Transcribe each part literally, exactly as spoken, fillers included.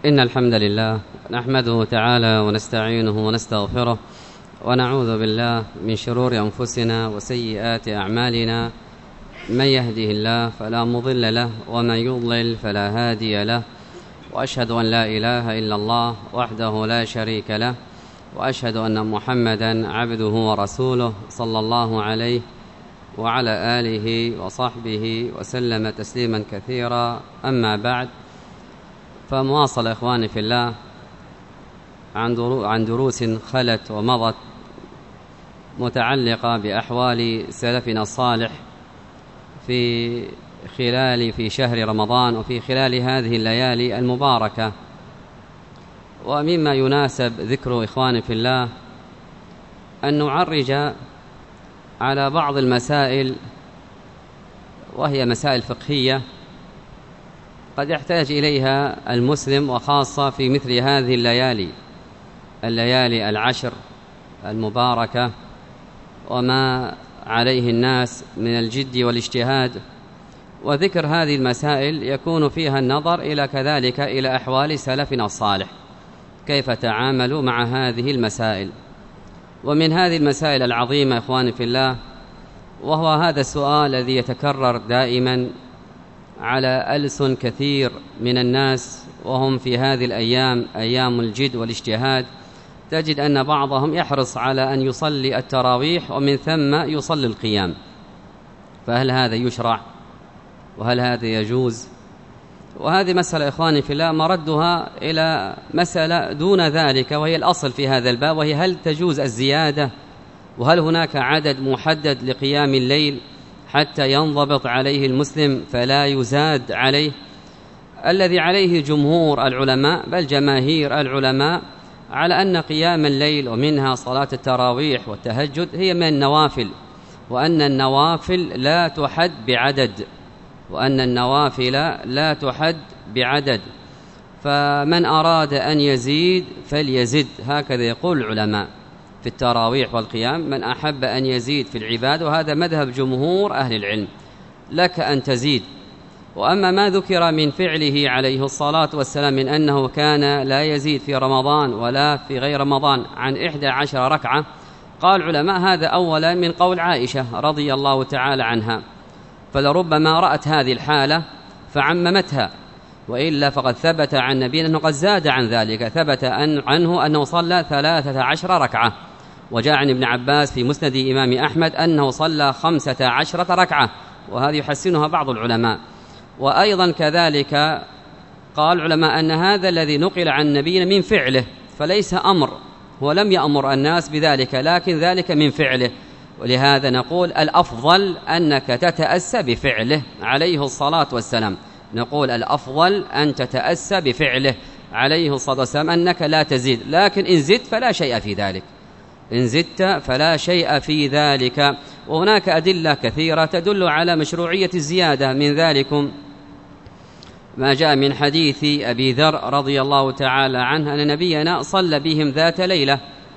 إن الحمد لله نحمده تعالى ونستعينه ونستغفره ونعوذ بالله من شرور أنفسنا وسيئات أعمالنا. من يهده الله فلا مضل له ومن يضلل فلا هادي له، وأشهد أن لا إله إلا الله وحده لا شريك له، وأشهد أن محمدا عبده ورسوله صلى الله عليه وعلى آله وصحبه وسلم تسليما كثيرا. أما بعد، فمواصل إخواني في الله عن دروس خلت ومضت متعلقة بأحوال سلفنا الصالح في خلال في شهر رمضان وفي خلال هذه الليالي المباركة. ومما يناسب ذكر إخواني في الله أن نعرج على بعض المسائل، وهي مسائل فقهية قد يحتاج إليها المسلم، وخاصة في مثل هذه الليالي الليالي العشر المباركة وما عليه الناس من الجد والاجتهاد. وذكر هذه المسائل يكون فيها النظر إلى كذلك إلى أحوال سلفنا الصالح كيف تعاملوا مع هذه المسائل. ومن هذه المسائل العظيمة إخواني في الله، وهو هذا السؤال الذي يتكرر دائما على ألسن كثير من الناس، وهم في هذه الأيام أيام الجد والاجتهاد، تجد أن بعضهم يحرص على أن يصلي التراويح ومن ثم يصلي القيام. فهل هذا يشرع؟ وهل هذا يجوز؟ وهذه مسألة إخواني في الله مردها إلى مسألة دون ذلك، وهي الأصل في هذا الباب، وهي هل تجوز الزيادة؟ وهل هناك عدد محدد لقيام الليل حتى ينضبط عليه المسلم فلا يزاد عليه؟ الذي عليه جمهور العلماء بل جماهير العلماء على أن قيام الليل ومنها صلاة التراويح والتهجد هي من النوافل، وأن النوافل لا تحد بعدد وأن النوافل لا تحد بعدد فمن أراد أن يزيد فليزد، هكذا يقول العلماء في التراويح والقيام، من أحب أن يزيد في العبادة، وهذا مذهب جمهور أهل العلم، لك أن تزيد. وأما ما ذكر من فعله عليه الصلاة والسلام من أنه كان لا يزيد في رمضان ولا في غير رمضان عن إحدى عشر ركعة، قال العلماء هذا أولا من قول عائشة رضي الله تعالى عنها، فلربما رأت هذه الحالة فعممتها، وإلا فقد ثبت عن نبينا أنه قد زاد عن ذلك، ثبت أن عنه أنه صلى ثلاثة عشر ركعة، وجاء عن ابن عباس في مسند إمام أحمد أنه صلى خمسة عشرة ركعة، وهذه يحسنها بعض العلماء. وأيضا كذلك قال العلماء أن هذا الذي نقل عن نبينا من فعله، فليس أمر، هو لم يأمر الناس بذلك، لكن ذلك من فعله. ولهذا نقول الأفضل أنك تتأسى بفعله عليه الصلاة والسلام، نقول الأفضل أن تتأسى بفعله عليه الصلاة والسلام، أنك لا تزيد، لكن إن زدت فلا شيء في ذلك، إن زدت فلا شيء في ذلك. وهناك أدلة كثيرة تدل على مشروعية الزيادة، من ذلكم ما جاء من حديث أبي ذر رضي الله تعالى عنه أن نبينا صلى بهم ذات ليلة،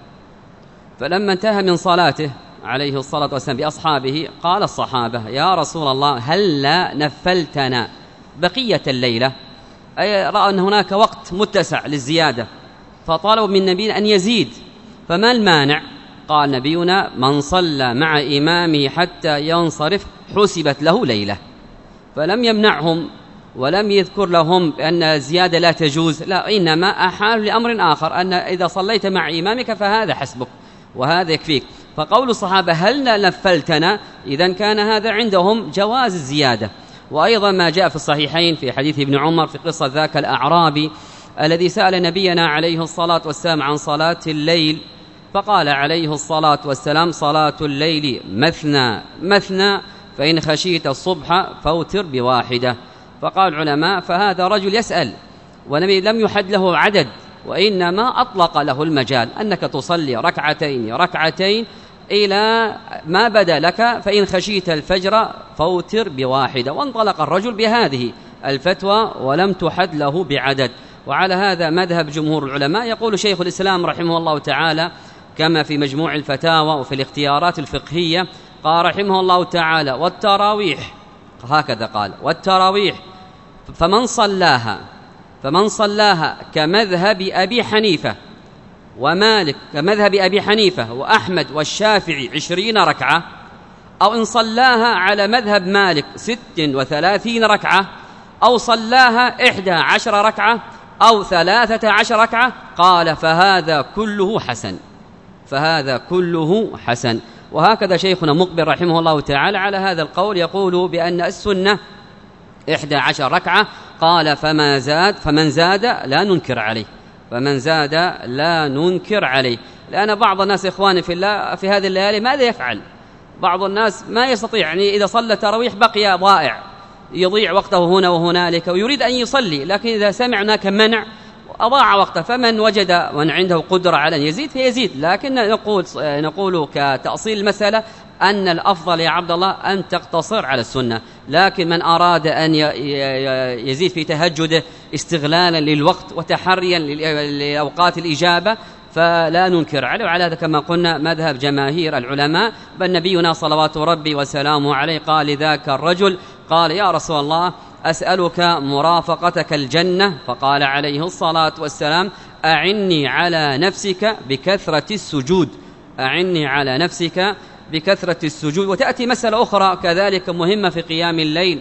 فلما انتهى من صلاته عليه الصلاة والسلام بأصحابه قال الصحابة يا رسول الله هل لا نفلتنا بقية الليلة؟ أي رأى أن هناك وقت متسع للزيادة، فطالبوا من نبينا أن يزيد، فما المانع؟ قال نبينا من صلى مع إمامه حتى ينصرف حسبت له ليلة. فلم يمنعهم ولم يذكر لهم بأن الزيادة لا تجوز، لا، إنما أحال لأمر آخر، أن إذا صليت مع إمامك فهذا حسبك وهذا يكفيك. فقول الصحابة هل لا نفلتنا، إذن كان هذا عندهم جواز الزيادة. وأيضا ما جاء في الصحيحين في حديث ابن عمر في قصة ذاك الأعرابي الذي سأل نبينا عليه الصلاة والسلام عن صلاة الليل، فقال عليه الصلاة والسلام صلاة الليل مثنى مثنى فإن خشيت الصبح فوتر بواحدة. فقال العلماء فهذا رجل يسأل ونبي لم يحد له عدد، وإنما أطلق له المجال أنك تصلي ركعتين ركعتين إلى ما بدا لك، فإن خشيت الفجر فوتر بواحدة، وانطلق الرجل بهذه الفتوى ولم تحد له بعدد. وعلى هذا مذهب جمهور العلماء. يقول شيخ الإسلام رحمه الله تعالى كما في مجموع الفتاوى وفي الاختيارات الفقهية، قال رحمه الله تعالى والتراويح، هكذا قال والتراويح فمن صلاها فمن صلاها كمذهب أبي حنيفة ومالك كمذهب أبي حنيفة وأحمد والشافعي عشرين ركعة، أو إن صلاها على مذهب مالك ست وثلاثين ركعة، أو صلاها إحدى عشر ركعة أو ثلاثة عشر ركعة، قال فهذا كله حسن، فهذا كله حسن. وهكذا شيخنا مقبل رحمه الله تعالى على هذا القول يقول بأن السنة إحدى عشر ركعة، قال فما زاد فمن زاد لا ننكر عليه، فمن زاد لا ننكر عليه. لأن بعض الناس إخواني في الله في هذه الليالي ماذا يفعل؟ بعض الناس ما يستطيع، يعني إذا صلى تراويح بقي ضائع، يضيع وقته هنا وهنالك ويريد أن يصلي، لكن إذا سمع هناك منع أضاع وقته. فمن وجد من عنده قدرة على أن يزيد فيزيد، لكن نقول نقول كتأصيل المسألة أن الأفضل يا عبد الله أن تقتصر على السنة. لكن من أراد أن يزيد في تهجده استغلالا للوقت وتحريا لأوقات الإجابة فلا ننكر عليه. وعلى هذا كما قلنا مذهب جماهير العلماء، بل نبينا صلوات ربي وسلامه عليه قال لذاك الرجل قال يا رسول الله أسألك مرافقتك الجنة، فقال عليه الصلاة والسلام أعني على نفسك بكثرة السجود، أعني على نفسك بكثرة السجود. وتأتي مسألة أخرى كذلك مهمة في قيام الليل،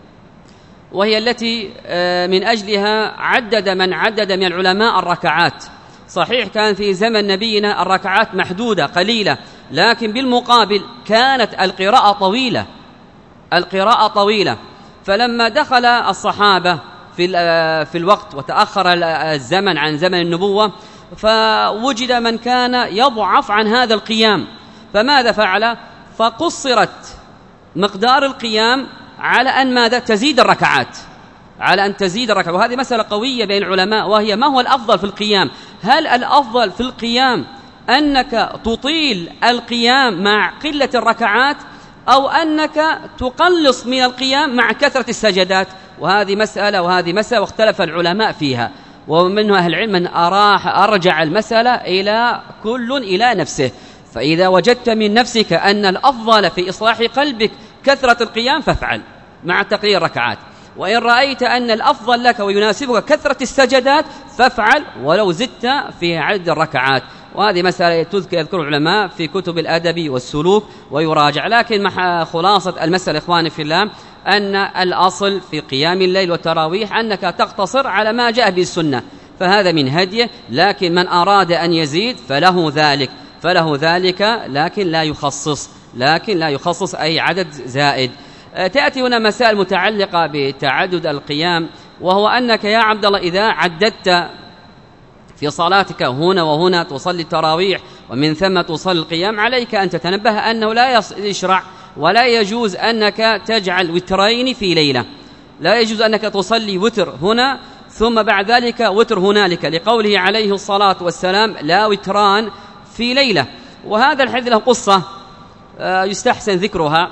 وهي التي من أجلها عدد من عدد من العلماء الركعات. صحيح كان في زمن نبينا الركعات محدودة قليلة، لكن بالمقابل كانت القراءة طويلة، القراءة طويلة. فلما دخل الصحابة في في الوقت وتأخر الزمن عن زمن النبوة، فوجد من كان يضعف عن هذا القيام، فماذا فعل؟ فقصرت مقدار القيام على أن ماذا؟ تزيد الركعات، على أن تزيد الركعات. وهذه مسألة قوية بين العلماء، وهي ما هو الأفضل في القيام؟ هل الأفضل في القيام أنك تطيل القيام مع قلة الركعات، أو أنك تقلص من القيام مع كثرة السجدات؟ وهذه مسألة وهذه مسألة واختلف العلماء فيها، ومنه أهل العلم من أراح أرجع المسألة إلى كل إلى نفسه. فإذا وجدت من نفسك أن الأفضل في إصلاح قلبك كثرة القيام فافعل مع تقليل الركعات، وإن رأيت أن الأفضل لك ويناسبك كثرة السجدات فافعل ولو زدت في عدد الركعات. وهذه مسألة تذكر يذكر العلماء في كتب الأدب والسلوك ويراجع. لكن مع خلاصة المسألة إخواني في الله أن الأصل في قيام الليل والتراويح أنك تقتصر على ما جاء به السنة، فهذا من هديه. لكن من أراد أن يزيد فله ذلك فله ذلك لكن لا يخصص لكن لا يخصص أي عدد زائد. تأتي هنا مسائل متعلقة بتعدد القيام، وهو أنك يا عبد الله إذا عددت في صلاتك هنا وهنا تصلي التراويح ومن ثم تصلي القيام، عليك أن تتنبه أنه لا يشرع ولا يجوز أنك تجعل وترين في ليلة، لا يجوز أنك تصلي وتر هنا ثم بعد ذلك وتر هنالك، لقوله عليه الصلاة والسلام لا وتران في ليلة. وهذا الحديث له قصة يستحسن ذكرها.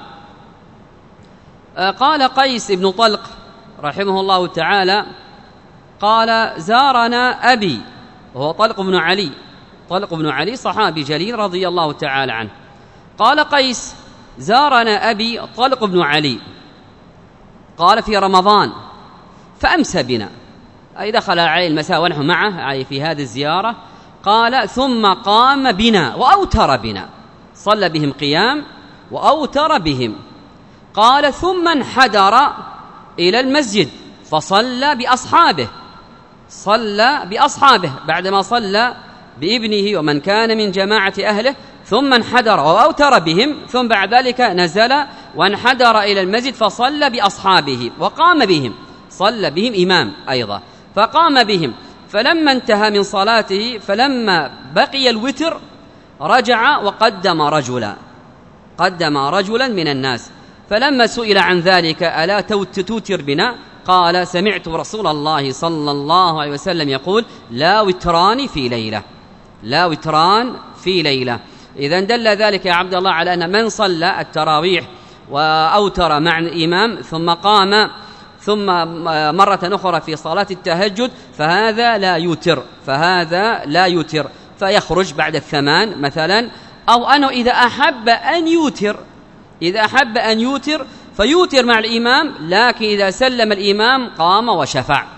قال قيس بن طلق رحمه الله تعالى قال زارنا أبي، وهو طلق بن علي، طلق بن علي صحابي جليل رضي الله تعالى عنه. قال قيس زارنا أبي طلق بن علي، قال في رمضان فأمسى بنا، أي دخل عليه المساء ونحن معه أي في هذه الزيارة. قال ثم قام بنا وأوتر بنا، صلى بهم قيام وأوتر بهم. قال ثم انحدر إلى المسجد فصلى بأصحابه، صلى بأصحابه بعدما صلى بابنه ومن كان من جماعة أهله، ثم انحدر وأوتر بهم، ثم بعد ذلك نزل وانحدر إلى المسجد فصلى بأصحابه وقام بهم، صلى بهم إمام أيضا فقام بهم. فلما انتهى من صلاته فلما بقي الوتر رجع وقدم رجلا قدم رجلا من الناس، فلما سئل عن ذلك ألا توتر بنا؟ قال سمعت رسول الله صلى الله عليه وسلم يقول لا وتران في ليلة، لا وتران في ليلة. إذن دل ذلك يا عبد الله على أن من صلى التراويح وأوتر مع الإمام ثم قام ثم مرة أخرى في صلاة التهجد فهذا لا يوتر، فهذا لا يوتر فيخرج بعد الثمان مثلا. أو أنه إذا أحب أن يوتر إذا أحب أن يوتر فيوتر مع الإمام، لكن إذا سلم الإمام قام وشفع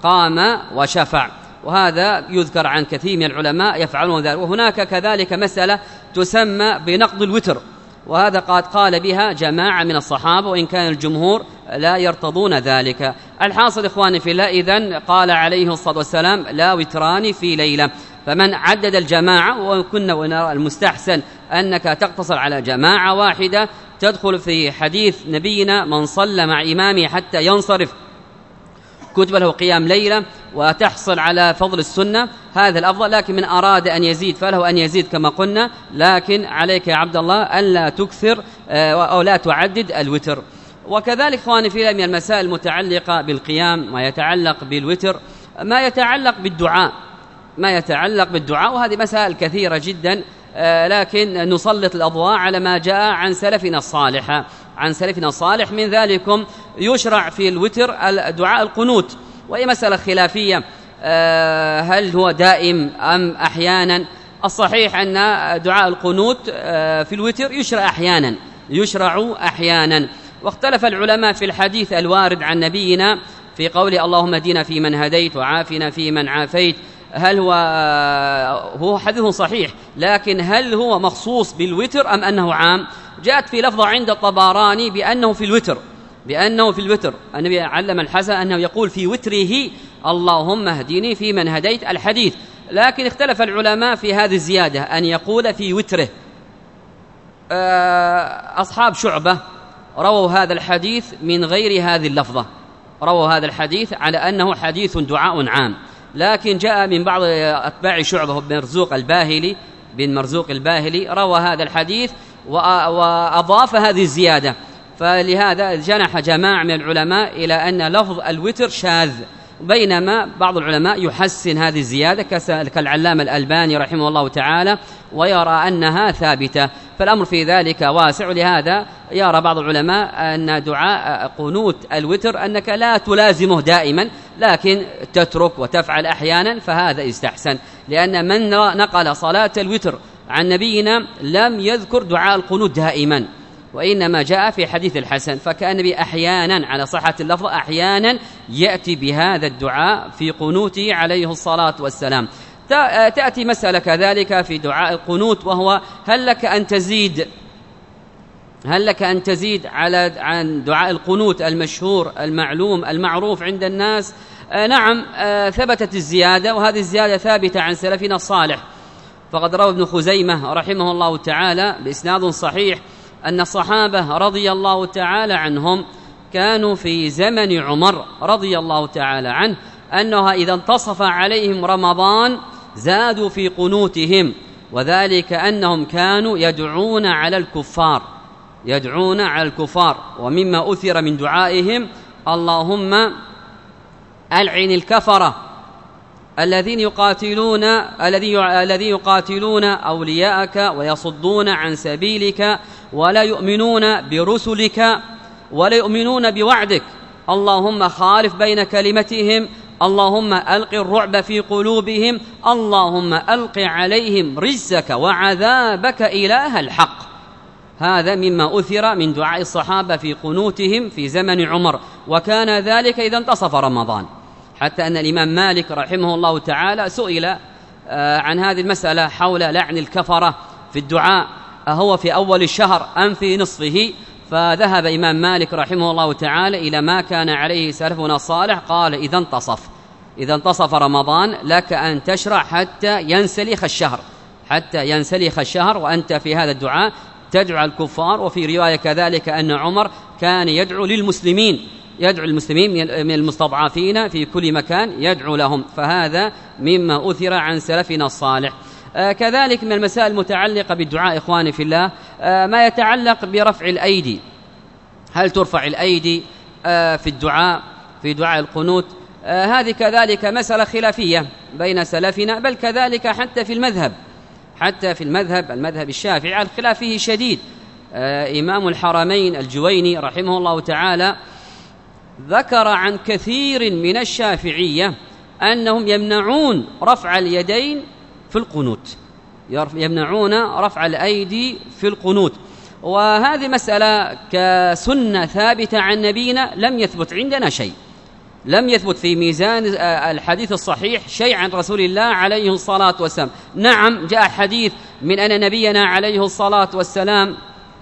قام وشفع، وهذا يذكر عن كثير من العلماء يفعلون ذلك. وهناك كذلك مسألة تسمى بنقض الوتر، وهذا قد قال بها جماعة من الصحابة، وإن كان الجمهور لا يرتضون ذلك. الحاصل إخواني في الله، إذن قال عليه الصلاة والسلام لا وتران في ليلة، فمن عدد الجماعة، وكنا ونرى المستحسن أنك تقتصر على جماعة واحدة، تدخل في حديث نبينا من صلى مع إمامه حتى ينصرف كتب له قيام ليلة، وتحصل على فضل السنة، هذا الأفضل. لكن من أراد أن يزيد فله أن يزيد كما قلنا، لكن عليك يا عبد الله ألا تكثر أو لا تعدد الوتر. وكذلك إخواني في من المسائل المتعلقة بالقيام، ما يتعلق بالوتر، ما يتعلق بالدعاء ما يتعلق بالدعاء وهذه مسائل كثيرة جدا، لكن نسلط الأضواء على ما جاء عن سلفنا الصالح عن سلفنا الصالح من ذلكم يشرع في الوتر دعاء القنوت، وهي مسألة خلافية، هل هو دائم أم أحيانا؟ الصحيح أن دعاء القنوت في الوتر يشرع أحيانا يشرع أحيانا واختلف العلماء في الحديث الوارد عن نبينا في قوله اللهم اهدنا فيمن هديت وعافنا فيمن عافيت، هل هو هو حديث صحيح، لكن هل هو مخصوص بالوتر أم أنه عام؟ جاءت في لفظة عند الطبراني بأنه في الوتر بأنه في الوتر النبي علم الحسن أنه يقول في وتره اللهم اهدني فيمن هديت الحديث، لكن اختلف العلماء في هذه الزيادة أن يقول في وتره. أصحاب شعبة رووا هذا الحديث من غير هذه اللفظة، رووا هذا الحديث على أنه حديث دعاء عام، لكن جاء من بعض أتباع شعبة بن مرزوق الباهلي بن مرزوق الباهلي روى هذا الحديث وأضاف هذه الزيادة، فلهذا جنح جماعة من العلماء إلى أن لفظ الوتر شاذ، بينما بعض العلماء يحسن هذه الزيادة كالعلامة الألباني رحمه الله تعالى ويرى أنها ثابتة، فالأمر في ذلك واسع. لهذا يرى بعض العلماء أن دعاء قنوت الوتر أنك لا تلازمه دائما، لكن تترك وتفعل أحيانا، فهذا يستحسن، لأن من نقل صلاة الوتر عن نبينا لم يذكر دعاء القنوت دائما، وإنما جاء في حديث الحسن، فكان النبي أحيانا على صحة اللفظ أحيانا يأتي بهذا الدعاء في قنوته عليه الصلاة والسلام. تأتي مسألة كذلك في دعاء القنوت، وهو هل لك أن تزيد هل لك أن تزيد على عن دعاء القنوت المشهور المعلوم المعروف عند الناس؟ آه نعم، آه ثبتت الزيادة، وهذه الزيادة ثابتة عن سلفنا الصالح، فقد روى ابن خزيمة رحمه الله تعالى بإسناد صحيح أن الصحابة رضي الله تعالى عنهم كانوا في زمن عمر رضي الله تعالى عنه أنه إذا انتصف عليهم رمضان زادوا في قنوتهم، وذلك أنهم كانوا يدعون على الكفار يدعون على الكفار ومما أثر من دعائهم اللهم ألعن الكفرة الذين يقاتلون الذين يقاتلون أولياءك ويصدون عن سبيلك ولا يؤمنون برسلك ولا يؤمنون بوعدك، اللهم خالف بين كلمتهم، اللهم ألق الرعب في قلوبهم، اللهم ألق عليهم رجسك وعذابك إله الحق. هذا مما أثر من دعاء الصحابة في قنوتهم في زمن عمر، وكان ذلك إذا انتصف رمضان، حتى أن الإمام مالك رحمه الله تعالى سئل عن هذه المسألة حول لعن الكفرة في الدعاء، أهو في أول الشهر أم في نصفه؟ فذهب إمام مالك رحمه الله تعالى إلى ما كان عليه سلفنا الصالح، قال إذا انتصف إذا انتصف رمضان لك أن تشرع حتى ينسلخ الشهر حتى ينسلخ الشهر وأنت في هذا الدعاء تدعو الكفار. وفي رواية كذلك أن عمر كان يدعو للمسلمين يدعو المسلمين من المستضعفين في كل مكان يدعو لهم، فهذا مما أثر عن سلفنا الصالح. آه كذلك من المسائل المتعلقة بالدعاء إخواني في الله آه ما يتعلق برفع الأيدي، هل ترفع الأيدي آه في الدعاء في دعاء القنوت؟ آه هذه كذلك مسألة خلافية بين سلفنا، بل كذلك حتى في المذهب حتى في المذهب المذهب الشافعي الخلاف فيه شديد. آه إمام الحرمين الجويني رحمه الله تعالى ذكر عن كثير من الشافعية أنهم يمنعون رفع اليدين في القنوت يمنعون رفع الأيدي في القنوت، وهذه مسألة كسنة ثابتة عن نبينا لم يثبت عندنا شيء لم يثبت في ميزان الحديث الصحيح شيء عن رسول الله عليه الصلاة والسلام. نعم جاء حديث من أن نبينا عليه الصلاة والسلام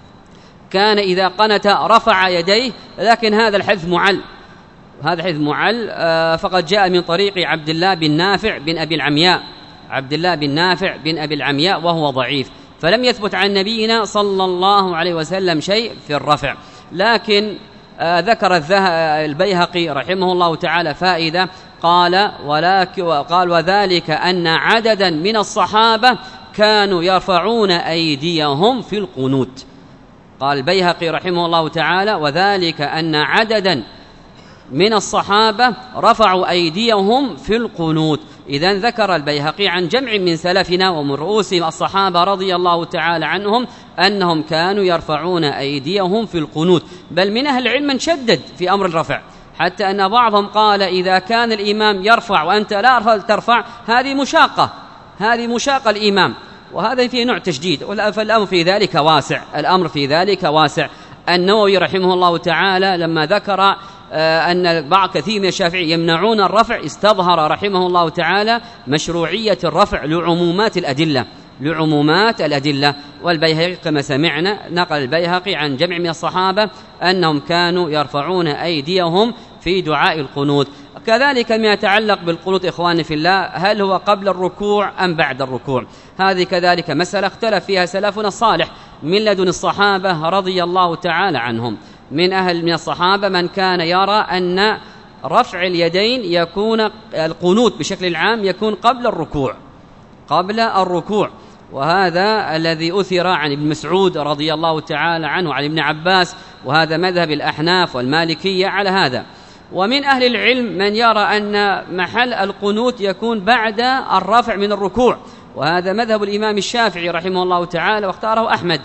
كان إذا قنت رفع يديه، لكن هذا الحديث معل، هذا حديث معل فقد جاء من طريق عبد الله بن نافع بن أبي العمياء، عبد الله بن نافع بن أبي العمياء، وهو ضعيف، فلم يثبت عن نبينا صلى الله عليه وسلم شيء في الرفع. لكن ذكر البيهقي رحمه الله تعالى فائدة، قال ولكن قال وذلك أن عددا من الصحابة كانوا يرفعون أيديهم في القنوت. قال البيهقي رحمه الله تعالى وذلك أن عددا من الصحابة رفعوا أيديهم في القنوت. إذن ذكر البيهقي عن جمع من سلفنا ومن رؤوسهم الصحابة رضي الله تعالى عنهم أنهم كانوا يرفعون أيديهم في القنوت، بل من أهل العلم من شدد في أمر الرفع، حتى أن بعضهم قال إذا كان الإمام يرفع وأنت لا ترفع هذه مشاقة، هذه مشاقة الإمام، وهذا فيه نوع تشديد، فالأمر في ذلك واسع، الأمر في ذلك واسع. النووي رحمه الله تعالى لما ذكر أن بعض كثير من الشافعي يمنعون الرفع استظهر رحمه الله تعالى مشروعية الرفع لعمومات الأدلة، لعمومات الأدلة. والبيهقي كما سمعنا نقل البيهقي عن جمع من الصحابة أنهم كانوا يرفعون أيديهم في دعاء القنوت. كذلك ما يتعلق بالقنوت إخواني في الله، هل هو قبل الركوع أم بعد الركوع؟ هذه كذلك مسألة اختلف فيها سلفنا الصالح من لدن الصحابة رضي الله تعالى عنهم. من أهل من الصحابة من كان يرى أن رفع اليدين يكون القنوت بشكل العام يكون قبل الركوع، قبل الركوع، وهذا الذي أثر عن ابن مسعود رضي الله تعالى عنه عن ابن عباس، وهذا مذهب الأحناف والمالكية على هذا. ومن أهل العلم من يرى أن محل القنوت يكون بعد الرفع من الركوع، وهذا مذهب الإمام الشافعي رحمه الله تعالى واختاره أحمد،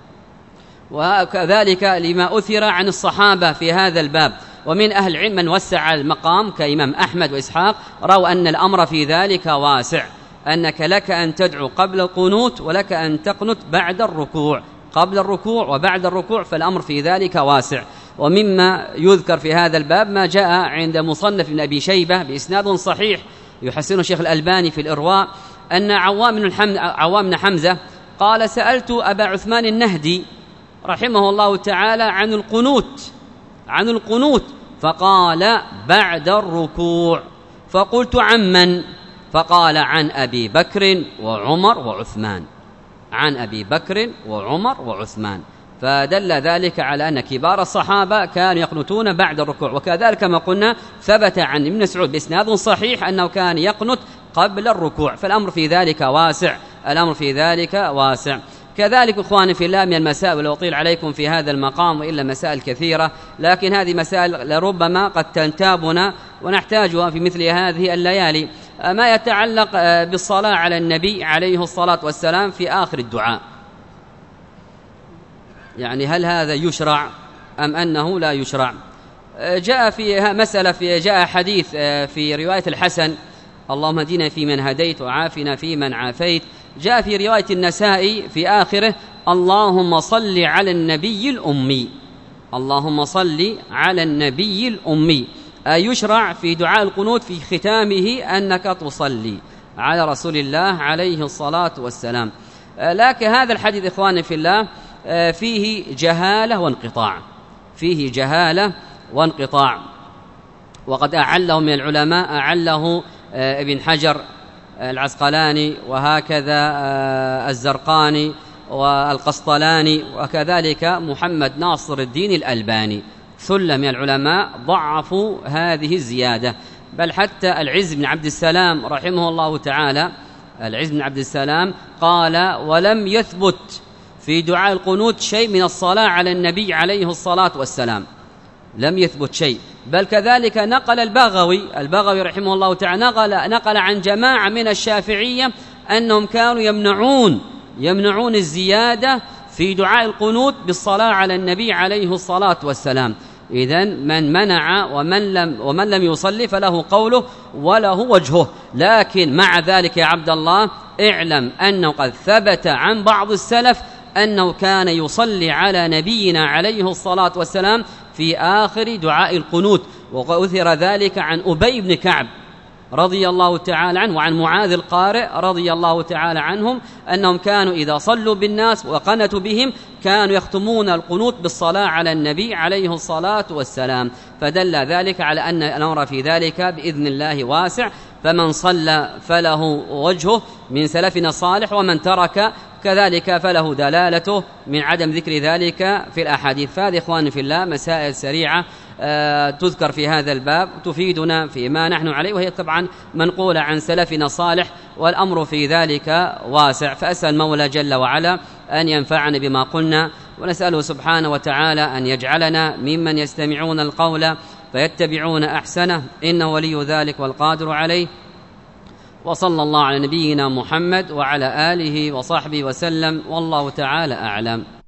وكذلك لما أثر عن الصحابة في هذا الباب. ومن أهل العلم من وسع المقام كإمام أحمد وإسحاق، رأوا أن الأمر في ذلك واسع، أنك لك أن تدعو قبل القنوت ولك أن تقنت بعد الركوع، قبل الركوع وبعد الركوع، فالأمر في ذلك واسع. ومما يذكر في هذا الباب ما جاء عند مصنف ابن أبي شيبة بإسناد صحيح يحسنه الشيخ الألباني في الإرواء، أن عوام بن حمزة قال سألت أبا عثمان النهدي رحمه الله تعالى عن القنوت، عن القنوت فقال بعد الركوع، فقلت عن من؟ فقال عن أبي بكر وعمر وعثمان، عن أبي بكر وعمر وعثمان، فدل ذلك على أن كبار الصحابة كانوا يقنتون بعد الركوع. وكذلك ما قلنا ثبت عن ابن مسعود بإسناد صحيح أنه كان يقنت قبل الركوع، فالأمر في ذلك واسع، الأمر في ذلك واسع. كذلك إخواني في الله من المسائل، ولو أطيل عليكم في هذا المقام وإلا مسائل كثيرة، لكن هذه مسائل لربما قد تنتابنا ونحتاجها في مثل هذه الليالي، ما يتعلق بالصلاة على النبي عليه الصلاة والسلام في آخر الدعاء، يعني هل هذا يشرع أم أنه لا يشرع؟ جاء في مسألة في جاء حديث في رواية الحسن اللهم اهدنا فيمن هديت وعافنا فيمن عافيت، جاء في رواية النسائي في آخره اللهم صل على النبي الأمي، اللهم صل على النبي الأمي. يشرع في دعاء القنوت في ختامه أنك تصلي على رسول الله عليه الصلاة والسلام. لكن هذا الحديث إخواني في الله فيه جهالة وانقطاع، فيه جهالة وانقطاع، وقد أعله من العلماء، أعله ابن حجر العسقلاني وهكذا الزرقاني والقسطلاني وكذلك محمد ناصر الدين الألباني، ثلة من العلماء ضعفوا هذه الزيادة، بل حتى العز بن عبد السلام رحمه الله تعالى، العز بن عبد السلام قال ولم يثبت في دعاء القنوت شيء من الصلاة على النبي عليه الصلاة والسلام، لم يثبت شيء. بل كذلك نقل البغوي البغوي رحمه الله تعالى نقل, نقل عن جماعة من الشافعية أنهم كانوا يمنعون يمنعون الزيادة في دعاء القنوت بالصلاة على النبي عليه الصلاة والسلام. إذن من منع ومن لم, ومن لم يصلي فله قوله وله وجهه. لكن مع ذلك يا عبد الله اعلم أنه قد ثبت عن بعض السلف أنه كان يصلي على نبينا عليه الصلاة والسلام في آخر دعاء القنوت، وأثر ذلك عن أبي بن كعب رضي الله تعالى عنه وعن معاذ القارئ رضي الله تعالى عنهم أنهم كانوا إذا صلوا بالناس وقنتوا بهم كانوا يختمون القنوت بالصلاة على النبي عليه الصلاة والسلام، فدل ذلك على أن الأمر في ذلك بإذن الله واسع، فمن صلى فله وجهه من سلفنا الصالح، ومن ترك كذلك فله دلالته من عدم ذكر ذلك في الأحاديث. فهذه إخواني في الله مسائل سريعة آه تذكر في هذا الباب تفيدنا فيما نحن عليه، وهي طبعا منقولة عن سلفنا الصالح، والأمر في ذلك واسع. فأسأل المولى جل وعلا أن ينفعنا بما قلنا، ونسأله سبحانه وتعالى أن يجعلنا ممن يستمعون القول فيتبعون أحسنه، إنه ولي ذلك والقادر عليه. وصلى الله على نبينا محمد وعلى آله وصحبه وسلم، والله تعالى أعلم.